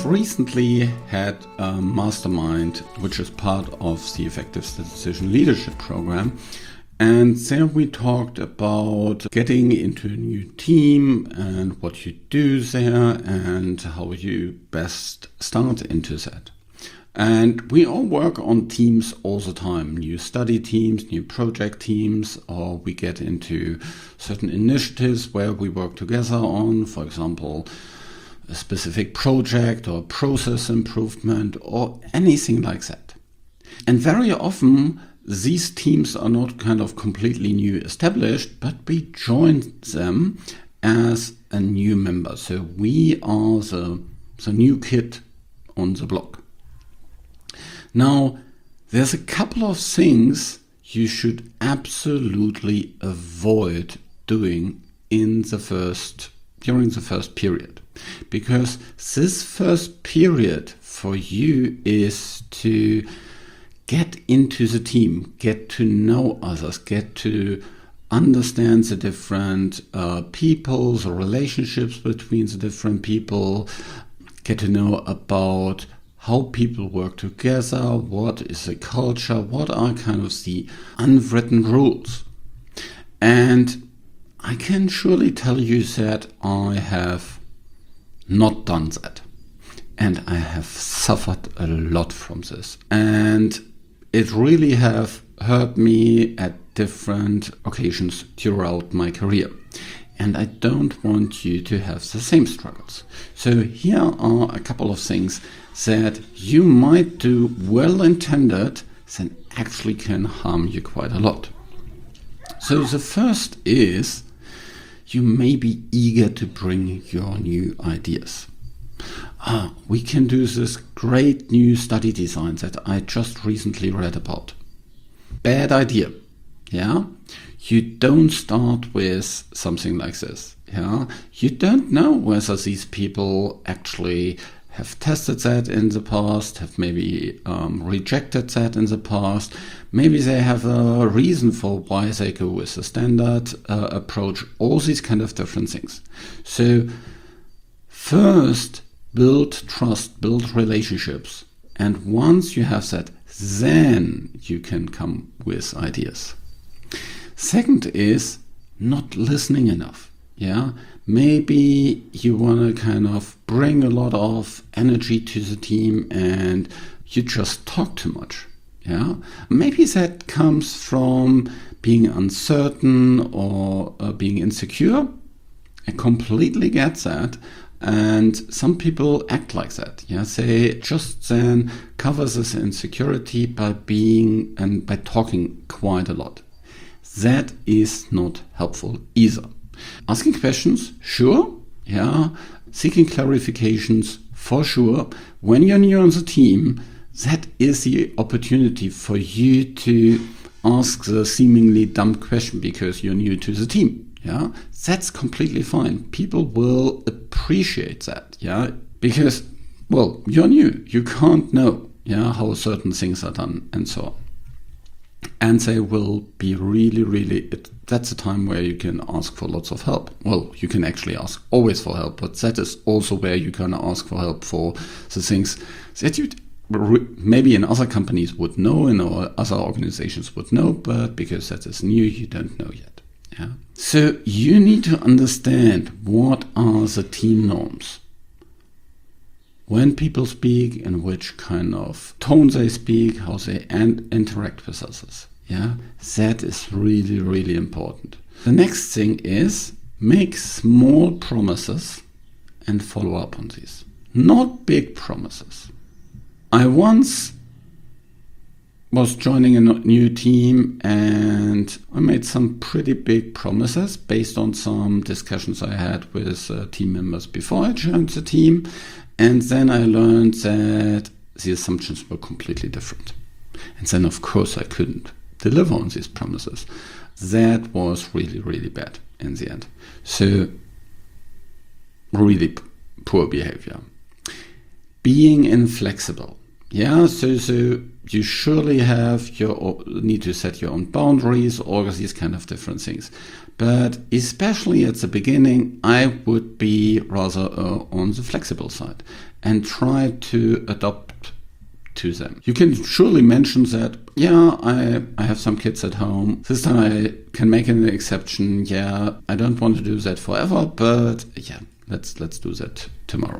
recently had a mastermind, which is part of the Effective Statistician Leadership Program. And there we talked about getting into a new team and what you do there and how you best start into that. And we all work on teams all the time, new study teams, new project teams, or we get into certain initiatives where we work together on, for example, a specific project or process improvement or anything like that. And very often these teams are not kind of completely new established, but we join them as a new member. So we are the new kid on the block. Now, there's a couple of things you should absolutely avoid doing during the first period. Because this first period for you is to get into the team, get to know others, get to understand the different people, the relationships between the different people, get to know about how people work together, what is the culture, what are kind of the unwritten rules. And I can surely tell you that I have not done that. And I have suffered a lot from this. And it really have hurt me at different occasions throughout my career. And I don't want you to have the same struggles. So here are a couple of things that you might do well intended that actually can harm you quite a lot. So the first is you may be eager to bring your new ideas. We can do this great new study design that I just recently read about. Bad idea. Yeah? You don't start with something like this. Yeah? You don't know whether these people actually have tested that in the past, have maybe rejected that in the past. Maybe they have a reason for why they go with the standard approach, all these kind of different things. So first, build trust, build relationships. And once you have that, then you can come with ideas. Second is not listening enough. Yeah, maybe you want to kind of bring a lot of energy to the team and you just talk too much. Yeah, maybe that comes from being uncertain or being insecure. I completely get that. And some people act like that. Yeah, they just then cover this insecurity by being and by talking quite a lot. That is not helpful either. Asking questions, sure. Yeah. Seeking clarifications, for sure. When you're new on the team, that is the opportunity for you to ask the seemingly dumb question because you're new to the team. Yeah, that's completely fine. People will appreciate that. Yeah, because, well, you're new. You can't know, yeah, how certain things are done and so on. And they will be really, that's a time where you can ask for lots of help. Well, you can actually ask always for help, but that is also where you can ask for help for the things that you maybe in other companies would know and or other organizations would know, but because that is new, you don't know yet. Yeah. So you need to understand what are the team norms. When people speak, in which kind of tone they speak, how they interact with others. Yeah, that is really important. The next thing is make small promises and follow up on these. Not big promises. I once was joining a new team and I made some pretty big promises based on some discussions I had with team members before I joined the team. And then I learned that the assumptions were completely different. And then, of course, I couldn't deliver on these promises. That was really bad in the end. So, really poor behavior. Being inflexible. Yeah, so You surely need to set your own boundaries, all of these kind of different things. But especially at the beginning, I would be rather on the flexible side and try to adopt to them. You can surely mention that, I have some kids at home. This time I can make an exception. I don't want to do that forever, but let's do that tomorrow.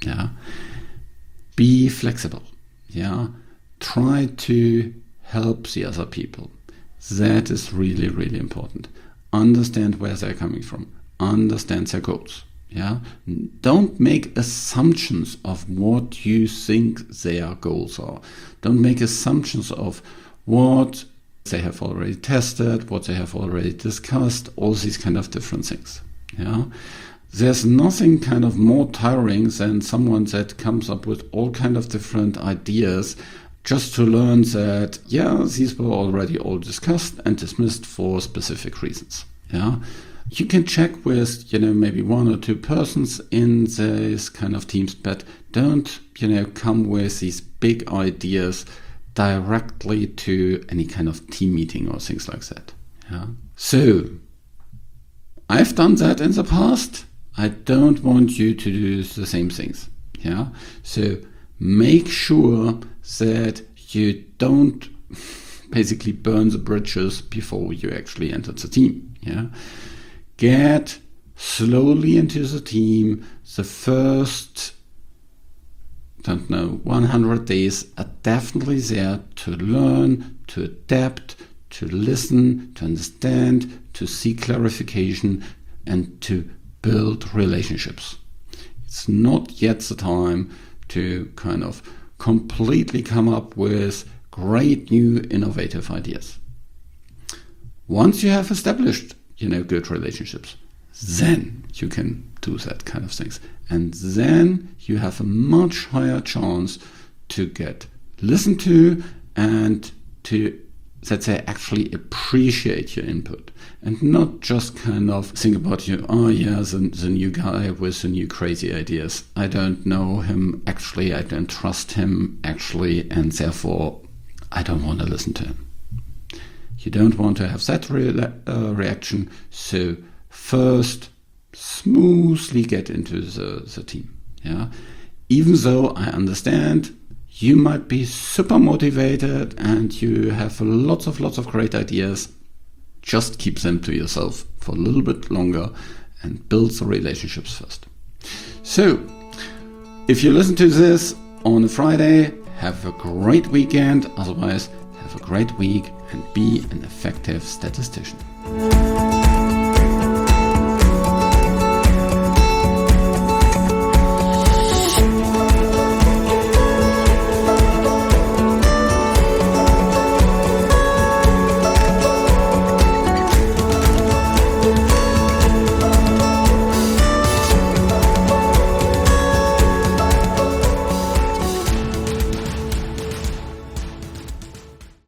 Be flexible. Try to help the other people. That is really, really important. Understand where they're coming from. Understand their goals. Don't make assumptions of what you think their goals are. Don't make assumptions of what they have already tested, what they have already discussed, all these kind of different things. There's nothing kind of more tiring than someone that comes up with all kind of different ideas just to learn that, these were already all discussed and dismissed for specific reasons. You can check with, maybe one or two persons in this kind of teams, but don't, come with these big ideas directly to any kind of team meeting or things like that. So, I've done that in the past. I don't want you to do the same things. So, make sure that you don't basically burn the bridges before you actually enter the team. Get slowly into the team. The first, 100 days are definitely there to learn, to adapt, to listen, to understand, to seek clarification, and to build relationships. It's not yet the time to kind of completely come up with great new innovative ideas. Once you have established, good relationships, then you can do that kind of things. And then you have a much higher chance to get listened to and to, that they actually appreciate your input and not just kind of think about you, the new guy with the new crazy ideas. I don't know him actually, I don't trust him actually, and therefore I don't want to listen to him. You don't want to have that reaction. So first, smoothly get into the team. Even though I understand you might be super motivated and you have lots of great ideas, just keep them to yourself for a little bit longer and build the relationships first. So, if you listen to this on a Friday, have a great weekend. Otherwise, have a great week and be an effective statistician.